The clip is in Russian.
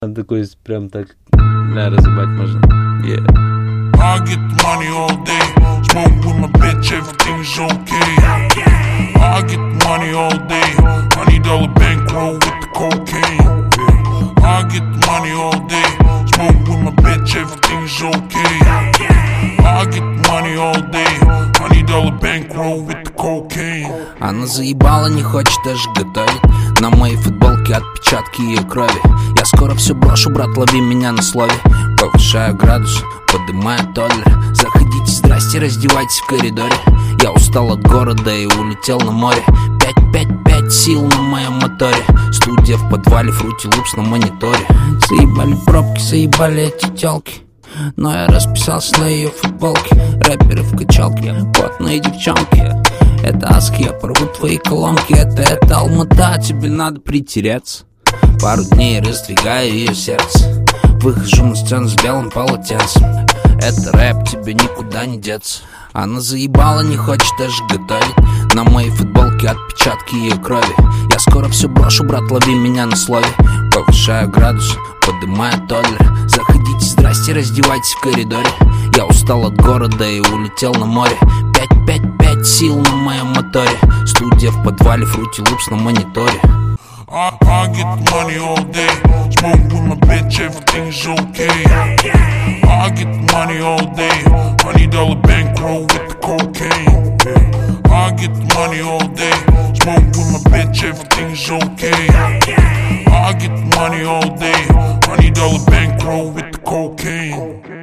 Он такой прям так, разъебать можно. Yeah. I get the money all day, smoke with my bitch, everything's okay. I get the money all day, $100 bankroll with the cocaine. I get the money all day, smoke with my bitch, everything's okay. I get the money all day, $100 bankroll with the cocaine. Она заебала, не хочет даже готовить. На моей футболке отпечатки ее крови. Я скоро все брошу, брат, лови меня на слове. Повышаю градус, поднимаю толлер. Заходите, здрасте, раздевайтесь в коридоре. Я устал от города и улетел на море. 5 сил на моем моторе. Студия в подвале, Fruity Loops на мониторе. Заебали пробки, заебали эти тёлки. Но я расписался на ее футболке. Рэперы в качалке, потные девчонки. Это Аски, я порву твои колонки. Это Алмата, тебе надо притереться. Пару дней раздвигаю ее сердце. Выхожу на сцену с белым полотенцем. Это рэп, тебе никуда не деться. Она заебала, не хочет даже готовить. На моей футболке отпечатки ее крови. Я скоро все брошу, брат, лови меня на слове. Повышаю градус, поднимаю толлер. Заходите, здрасте, раздевайтесь в коридоре. Я устал от города и улетел на море. 5 сил на моем моторе. Студия в подвале, Fruity Loops на мониторе. I get the money all day, smoke with my bitch, everything's okay. I get the money all day, $100 bankroll with the cocaine. I get the money all day, smoke with my bitch, everything's okay. I get the money all day, $100 bankroll with the cocaine.